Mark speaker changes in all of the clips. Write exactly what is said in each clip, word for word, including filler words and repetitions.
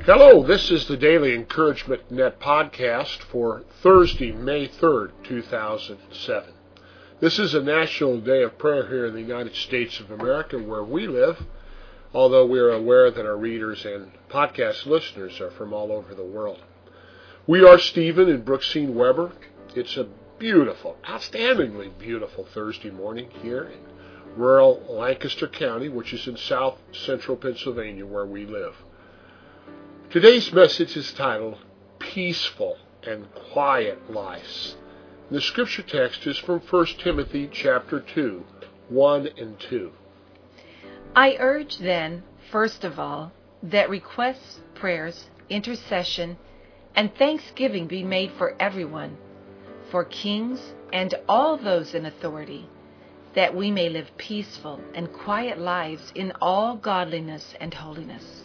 Speaker 1: Hello, this is the Daily Encouragement Net podcast for Thursday, May third, two thousand seven. This is a National Day of Prayer here in the United States of America where we live, although we are aware that our readers and podcast listeners are from all over the world. We are Stephen and Brooksine Weber. It's a beautiful, outstandingly beautiful Thursday morning here in rural Lancaster County, which is in south central Pennsylvania where we live. Today's message is titled, Peaceful and Quiet Lives. The scripture text is from First Timothy chapter two, one and two.
Speaker 2: I urge then, first of all, that requests, prayers, intercession, and thanksgiving be made for everyone, for kings and all those in authority, that we may live peaceful and quiet lives in all godliness and holiness.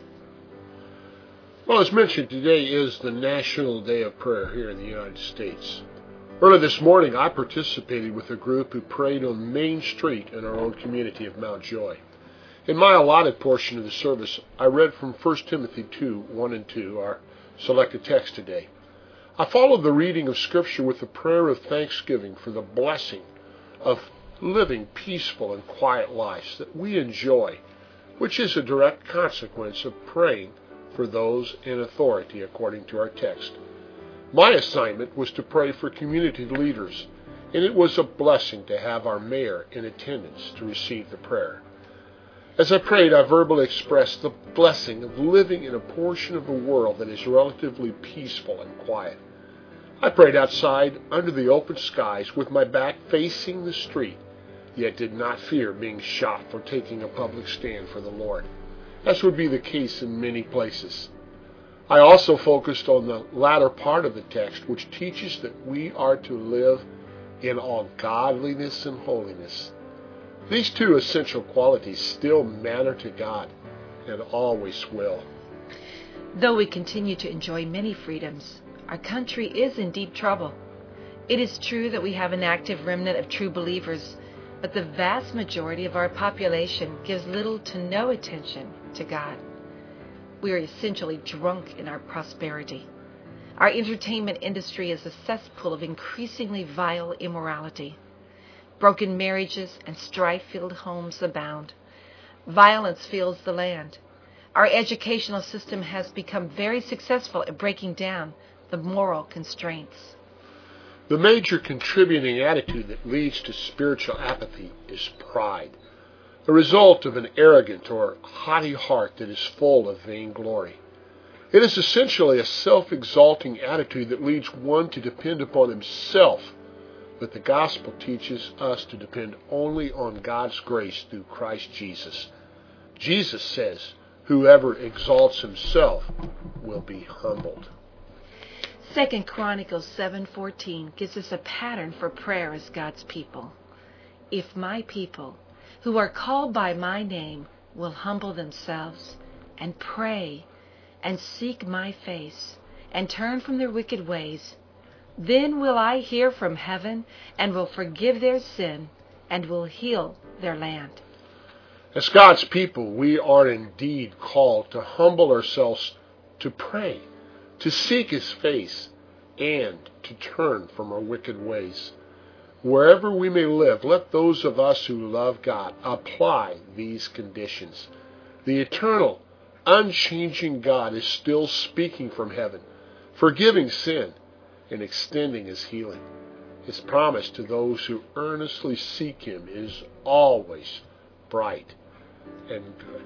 Speaker 1: Well, as mentioned, today is the National Day of Prayer here in the United States. Early this morning, I participated with a group who prayed on Main Street in our own community of Mount Joy. In my allotted portion of the service, I read from First Timothy two, one and two, our selected text today. I followed the reading of Scripture with a prayer of thanksgiving for the blessing of living peaceful and quiet lives that we enjoy, which is a direct consequence of praying for those in authority, according to our text. My assignment was to pray for community leaders, and it was a blessing to have our mayor in attendance to receive the prayer. As I prayed, I verbally expressed the blessing of living in a portion of the world that is relatively peaceful and quiet. I prayed outside under the open skies with my back facing the street, yet did not fear being shot for taking a public stand for the Lord, as would be the case in many places. I also focused on the latter part of the text, which teaches that we are to live in all godliness and holiness. These two essential qualities still matter to God and always will.
Speaker 2: Though we continue to enjoy many freedoms, our country is in deep trouble. It is true that we have an active remnant of true believers, but the vast majority of our population gives little to no attention to God. We are essentially drunk in our prosperity. Our entertainment industry is a cesspool of increasingly vile immorality. Broken marriages and strife-filled homes abound. Violence fills the land. Our educational system has become very successful at breaking down the moral constraints.
Speaker 1: The major contributing attitude that leads to spiritual apathy is pride, a result of an arrogant or haughty heart that is full of vainglory. It is essentially a self-exalting attitude that leads one to depend upon himself, but the gospel teaches us to depend only on God's grace through Christ Jesus. Jesus says, whoever exalts himself will be humbled.
Speaker 2: Second Chronicles seven fourteen gives us a pattern for prayer as God's people. If my people, who are called by my name, will humble themselves and pray and seek my face and turn from their wicked ways, then will I hear from heaven and will forgive their sin and will heal their land.
Speaker 1: As God's people, we are indeed called to humble ourselves, to pray, to seek his face, and to turn from our wicked ways. Wherever we may live, let those of us who love God apply these conditions. The eternal, unchanging God is still speaking from heaven, forgiving sin, and extending his healing. His promise to those who earnestly seek him is always bright and good.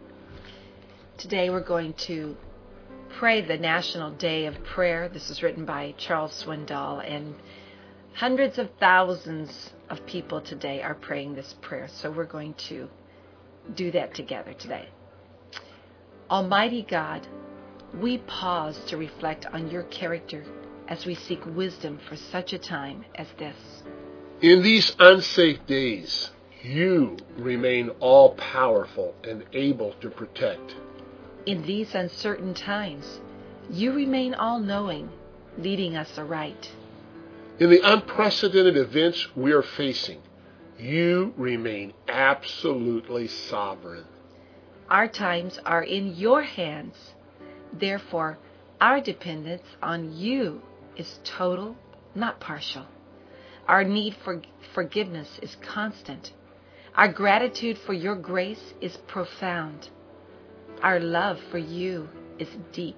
Speaker 2: Today we're going to pray the National Day of Prayer. This is written by Charles Swindoll, and hundreds of thousands of people today are praying this prayer, so we're going to do that together today. Almighty God, we pause to reflect on your character as we seek wisdom for such a time as this.
Speaker 1: In these unsafe days, you remain all-powerful and able to protect.
Speaker 2: In these uncertain times, you remain all-knowing, leading us aright.
Speaker 1: In the unprecedented events we are facing, you remain absolutely sovereign.
Speaker 2: Our times are in your hands. Therefore, our dependence on you is total, not partial. Our need for forgiveness is constant. Our gratitude for your grace is profound. Our love for you is deep.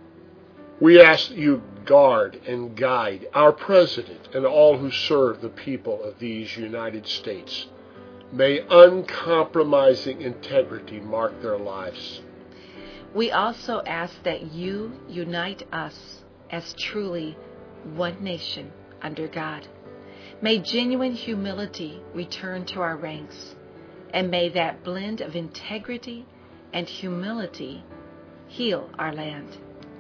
Speaker 1: We ask you guard and guide our president and all who serve the people of these United States. May uncompromising integrity mark their lives.
Speaker 2: We also ask that you unite us as truly one nation under God. May genuine humility return to our ranks, and may that blend of integrity and humility heal our land.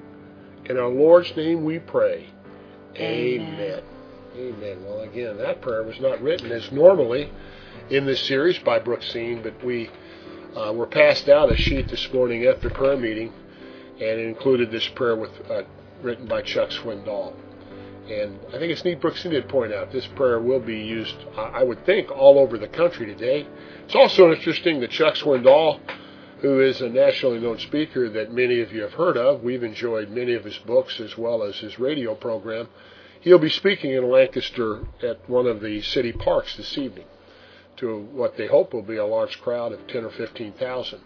Speaker 1: In our Lord's name we pray.
Speaker 2: Amen.
Speaker 1: Amen. Amen. Well, again, that prayer was not written as normally in this series by Brooksine, but we uh, were passed out a sheet this morning at the prayer meeting, and it included this prayer with uh, written by Chuck Swindoll. And I think it's neat, Brooksine did point out, this prayer will be used, I would think, all over the country today. It's also interesting that Chuck Swindoll, who is a nationally known speaker that many of you have heard of, we've enjoyed many of his books as well as his radio program, he'll be speaking in Lancaster at one of the city parks this evening to what they hope will be a large crowd of ten or fifteen thousand.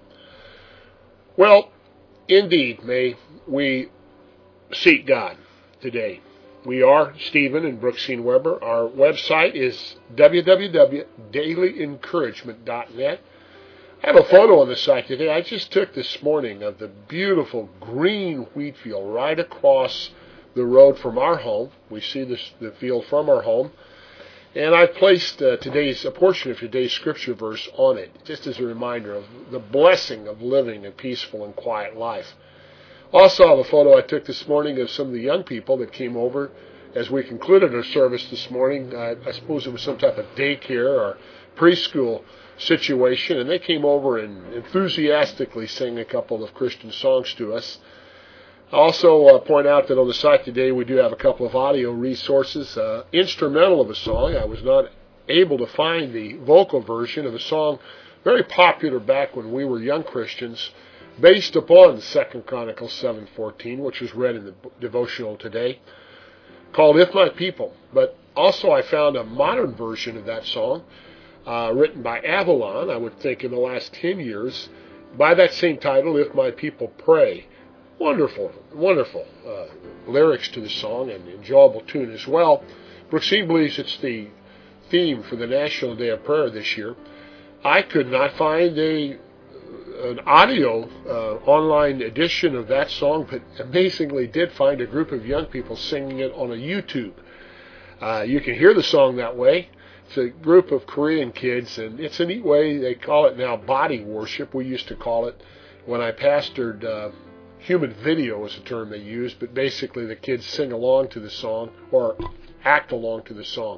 Speaker 1: Well, indeed, may we seek God today. We are Stephen and Brooksine Weber. Our website is w w w dot daily encouragement dot net. I have a photo on the site today I just took this morning of the beautiful green wheat field right across the road from our home. We see this, the field from our home. And I placed uh, today's a portion of today's scripture verse on it, just as a reminder of the blessing of living a peaceful and quiet life. Also, I have a photo I took this morning of some of the young people that came over as we concluded our service this morning. Uh, I suppose it was some type of daycare or preschool situation, and they came over and enthusiastically sang a couple of Christian songs to us. I also uh, point out that on the site today we do have a couple of audio resources. Uh, instrumental of a song. I was not able to find the vocal version of a song very popular back when we were young Christians, based upon Second Chronicles seven fourteen, which was read in the devotional today, called If My People. But also I found a modern version of that song, uh, written by Avalon, I would think in the last ten years, by that same title, If My People Pray. Wonderful, wonderful uh, lyrics to the song and enjoyable tune as well. Brooksine believes it's the theme for the National Day of Prayer this year. I could not find a an audio uh, online edition of that song, but amazingly did find a group of young people singing it on a YouTube. Uh, you can hear the song that way. It's a group of Korean kids, and it's a neat way. They call it now body worship. We used to call it when I pastored. Uh, Human video is a term they use, but basically the kids sing along to the song or act along to the song.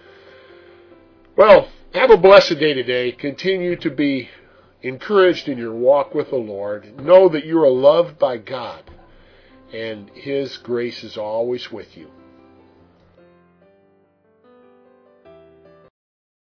Speaker 1: Well, have a blessed day today. Continue to be encouraged in your walk with the Lord. Know that you are loved by God, and His grace is always with you.